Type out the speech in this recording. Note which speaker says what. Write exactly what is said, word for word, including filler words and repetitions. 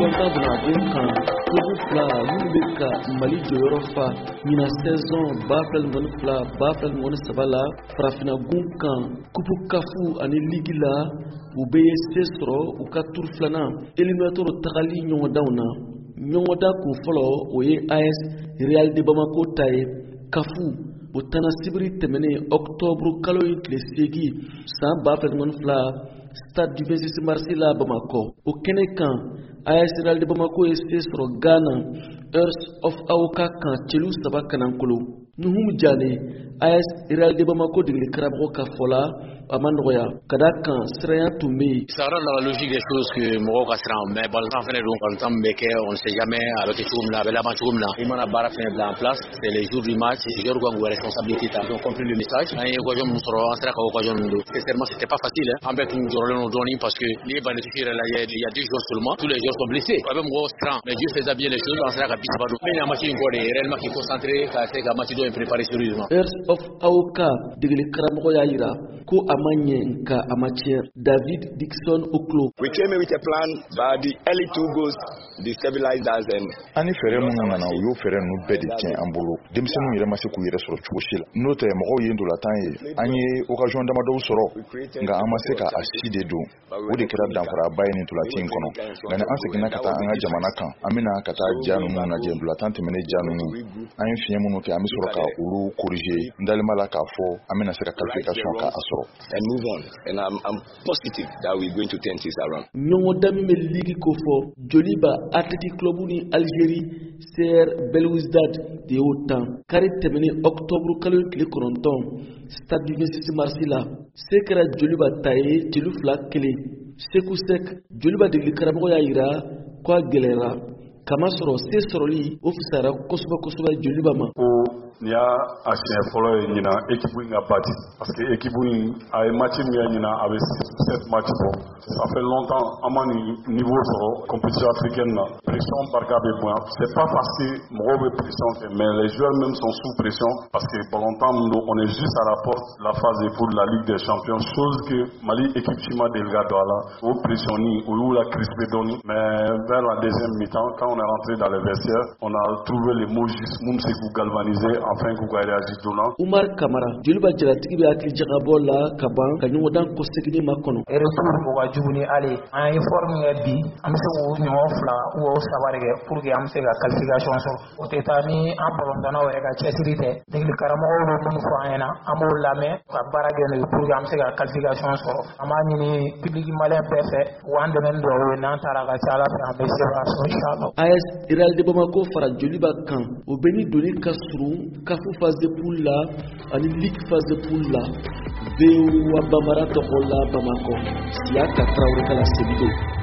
Speaker 1: kɔntan bɛna bɔ kan kubu fila minnu bɛ ka Mali jɔyɔrɔ fa ɲina saison ba fila ni mugan ni fila ba fila ni mugan ni saba la farafinna gun kan kubu kafu ani ligi la u bɛ se sɔrɔ u ka turu filanan éliminateur tagali ɲɔgɔndanw na. ɲɔgɔndan kun fɔlɔ o ye A S Real de Bamako ta ye. kafu o tana sibiri tɛmɛnen octobre kalo in tile seegin san ba fila ni mugan ni fila stade du vingt-six mars la Bamakɔ. O kɛnɛ kan A S Real de Bamako ye se sɔrɔ Ghana Hearts of Awka kan celu saba kanankolo. Nuhum Jane A S Real de Bamako degeli karamɔgɔ ka fɔ la a ma nɔgɔya ka da kan siranya tun bɛ yen.
Speaker 2: Ça rentre dans la logique des choses que mɔgɔw ka siran mais balontan fɛnɛ don balontan min bɛ kɛ on ne sait jamais a bɛ kɛ cogo min na a bɛ laban cogo min na i mana baara fɛnɛ bila en place c'est les jours du match joueurs ka k'u responsabilité ta ils ont compris le message an ye occasion min sɔrɔ an sera ka occasion min don sincèrement c'était pas facile hein an bɛɛ tun jɔrɔlen don dɔɔni parce que n'i ye bandetusi yɛrɛ lajɛ il y a deux joueurs seulement tous les joueurs sont blessés a bɛ mɔgɔw siran mais Dieu faisait bien les choses an sera ka bi saba don mais ɲa match in kɔ de réellement k'i concentrer ka essayer ka match dɔ in préparer sérieusement.
Speaker 1: Hearts of Awka degeli karamɔgɔ y'a yira ko a ma ɲɛ nka a ma tiɲɛ. David Dixon Oklo.
Speaker 3: We came in with a plan but the early two goals destabilized us and
Speaker 4: ani fɛrɛ minnu nana u y'o fɛrɛ ninnu bɛɛ de tiɲɛ an bolo denmisɛnninw yɛrɛ ma se k'u yɛrɛ sɔrɔ cogo si la n'o tɛ mɔgɔw ye ndolantan ye an ye occasion damadɔw sɔrɔ nka an ma se ka a si de don o de kɛra danfaraba ye nin ndolantan in kɔnɔ nka ni an seginna ka taa an ka jamana kan an bɛna ka taa ja ninnu lajɛ ndolantan tɛmɛnen ja ninnu an ye fiɲɛ minnu kɛ an bɛ sɔrɔ ka olu corriger n dalen b'a la k'a fɔ an bɛna se ka qualification ka a sɔrɔ
Speaker 3: and move on and I'm, I'm positive that we're going to turn things around.
Speaker 1: ɲɔgɔndan min bɛ ligi ko fɔ Joliba Athletic Club ni Algérie C R Belouizdad de y'o tan kari tɛmɛnen octobre kalo tile kɔnɔntɔn stade du vingt-six mars la se kɛra Joliba ta ye celu fila kelen. Seku Sek Joliba degeli karamɔgɔ y'a yira ko a gɛlɛyara kamasɔrɔ se sɔrɔli o fisayara kosɛbɛ kosɛbɛ Joliba ma.
Speaker 5: Ni y'a a siɲɛ fɔlɔ ye ɲina équipe in ka bati parce que équipe in a ye match min kɛ ɲina a bɛ sept match bɔ ça fait longtemps an ma nin niveau sɔrɔ compétition africaine na pression barika bɛ bonya c'est pas facile mɔgɔw bɛ pression kɛ mais les joueurs même sont sous pression parce que balontan min don on est juste à la porte la phase de poule de la Ligue des Champions chose que Mali équipe si ma deli ka don a la o pression ni o y'u la crispé dɔɔni mais vers la deuxième mi-temps quand on est rentré dans les vestiaires on a trouvé les mots justes mun bɛ se k'u galvaniser afin k'u ka réagir joona.
Speaker 1: Umar Kamara Joliba jalatigi bɛ hakili jagabɔ la ka ban ka ɲɔgɔndan kɔsegin ma kɔnɔ.
Speaker 6: Retour o ka jugu ni ale an ye forme kɛ bi an bɛ se k'o ɲɔgɔn fila o saba de kɛ pour que an bɛ se ka qualification sɔrɔ o tɛ taa ni an balontannaw yɛrɛ ka cɛsiri tɛ degeli karamɔgɔw bɛ minnu fɔ an ɲɛna an b'o lamɛn ka baara kɛ n'o ye pour que an bɛ se ka qualification sɔrɔ an b'a ɲini public malien bɛɛ fɛ u k'an dɛmɛ ni dugawu ye n'an taara ka ca Ala fɛ an bɛ se k'a sɔrɔ inchallah.
Speaker 1: A S Real de Bamako fara Joliba kan o bɛ ni doni ka surun kafu phase de poule la ani ligue phase de poule la V O A Bambara tɔgɔ la Bamakɔ Siaka Traoré ka la Sebido.